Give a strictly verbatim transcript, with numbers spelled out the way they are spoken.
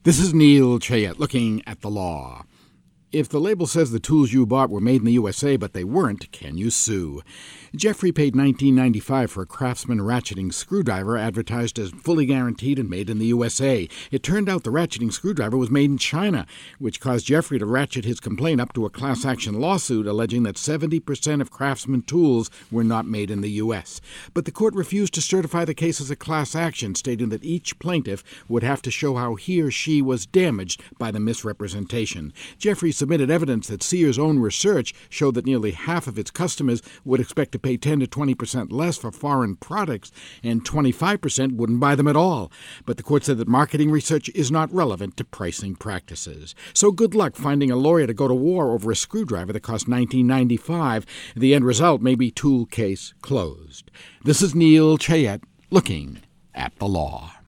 This is Neil Chayette looking at the law. If the label says the tools you bought were made in the U S A but they weren't, can you sue? Jeffrey paid nineteen dollars and ninety-five cents for a Craftsman ratcheting screwdriver advertised as fully guaranteed and made in the U S A. It turned out the ratcheting screwdriver was made in China, which caused Jeffrey to ratchet his complaint up to a class action lawsuit alleging that seventy percent of Craftsman tools were not made in the U S. But the court refused to certify the case as a class action, stating that each plaintiff would have to show how he or she was damaged by the misrepresentation. Jeffrey submitted evidence that Sears' own research showed that nearly half of its customers would expect to pay ten to twenty percent less for foreign products, and twenty-five percent wouldn't buy them at all. But the court said that marketing research is not relevant to pricing practices. So good luck finding a lawyer to go to war over a screwdriver that cost nineteen dollars and ninety-five cents. The end result may be tool case closed. This is Neil Chayette looking at the law.